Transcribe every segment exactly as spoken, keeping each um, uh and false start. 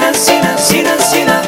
Зина, Зина, Зина, Зина.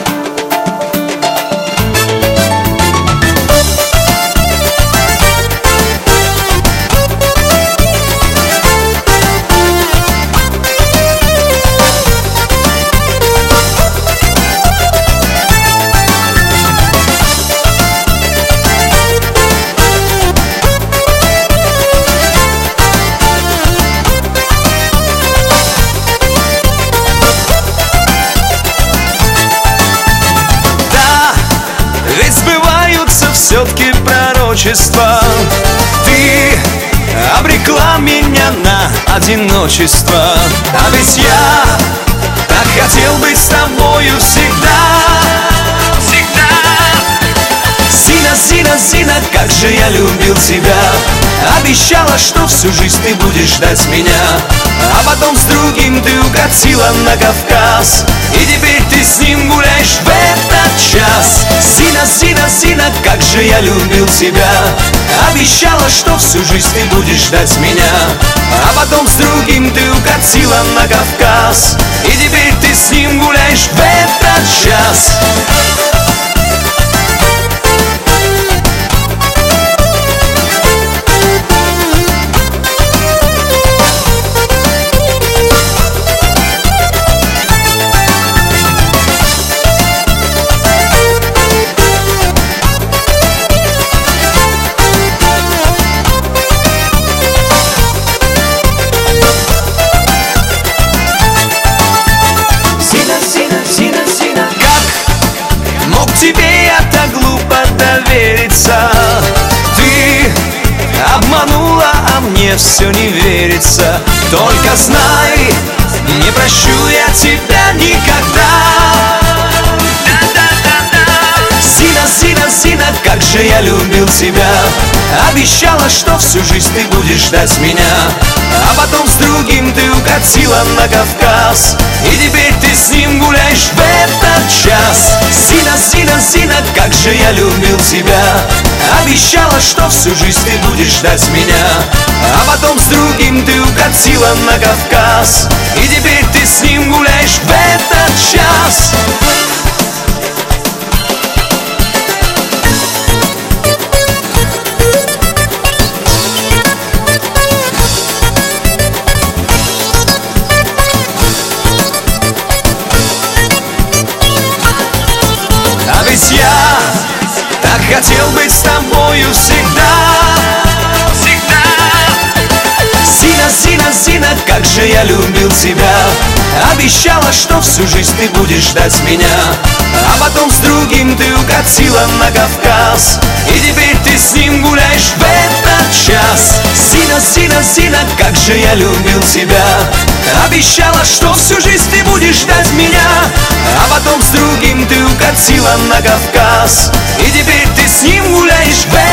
Все-таки пророчество. Ты обрекла меня на одиночество. А ведь я так хотел быть с тобою всегда. Всегда. Зина, Зина, Зина, как же я любил тебя. Обещала, что всю жизнь ты будешь ждать меня. А потом с другим ты укатила на Кавказ. И теперь ты с ним гуляешь в этот час. Зина, Зина, Зина, как же я любил тебя. Обещала, что всю жизнь ты будешь ждать меня. А потом с другим ты укатила на Кавказ. И теперь ты с ним гуляешь в этот час. Тебе я так глупо довериться. Ты обманула, а мне все не верится. Только знай, не прощу я тебя никогда. Зина, Зина, Зина, как же я любил тебя. Обещала, что всю жизнь ты будешь ждать меня. А потом с другим ты укатила на Кавказ. И теперь ты с ним гуляешь в этот час. Зина, Зина, Зина, как же я любил тебя. Обещала, что всю жизнь ты будешь ждать меня. А потом с другим ты укатила на Кавказ. И теперь ты с ним гуляешь в этот час. Я так хотел быть с тобою всегда. Всегда. Зина, Зина, Зина, как же я любил тебя. Обещала, что всю жизнь ты будешь ждать меня. А потом с другим ты укатила на Кавказ. И теперь ты с ним гуляешь в этот час. Зина, Зина, Зина, как же я любил тебя. Обещала, что всю жизнь ты будешь ждать меня. А потом с другим ты укатила на Кавказ. И теперь ты с ним гуляешь в